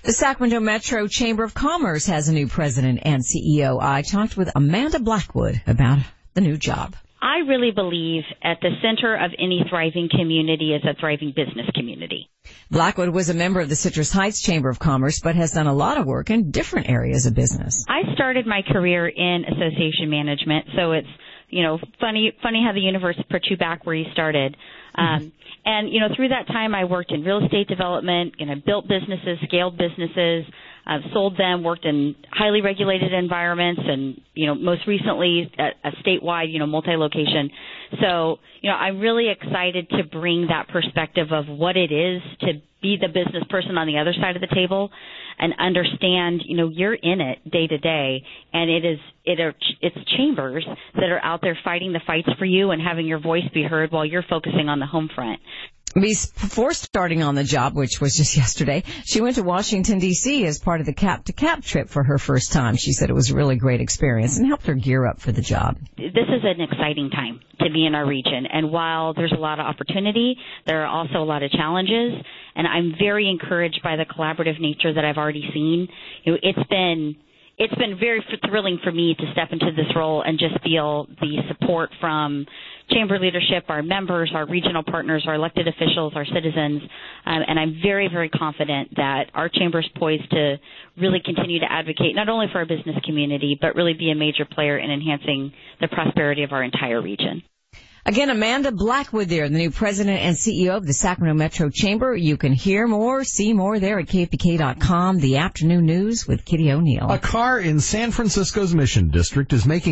The Sacramento Metro Chamber of Commerce has a new president and CEO. I talked with Amanda Blackwood about the new job. I really believe at the center of any thriving community is a thriving business community. Blackwood was a member of the Citrus Heights Chamber of Commerce, but has done a lot of work in different areas of business. I started my career in association management, so it's, funny how the universe put you back where you started. And, through that time, I worked in real estate development, built businesses, scaled businesses, sold them, worked in highly regulated environments, and, most recently a statewide, multi-location. So, I'm really excited to bring that perspective of what it is to be the business person on the other side of the table and understand, you're in it day to day, and it's chambers that are out there fighting the fights for you and having your voice be heard while you're focusing on the home front. Before starting on the job, which was just yesterday, she went to Washington, D.C. as part of the Cap to Cap trip for her first time. She said it was a really great experience and helped her gear up for the job. This is an exciting time to be in our region. And while there's a lot of opportunity, there are also a lot of challenges. And I'm very encouraged by the collaborative nature that I've already seen. It's been very thrilling for me to step into this role and just feel the support from chamber leadership, our members, our regional partners, our elected officials, our citizens, and I'm very, very confident that our chamber is poised to really continue to advocate not only for our business community, but really be a major player in enhancing the prosperity of our entire region. Again, Amanda Blackwood there, the new president and CEO of the Sacramento Metro Chamber. You can hear more, see more there at KFBK.com. The afternoon news with Kitty O'Neill. A car in San Francisco's Mission District is making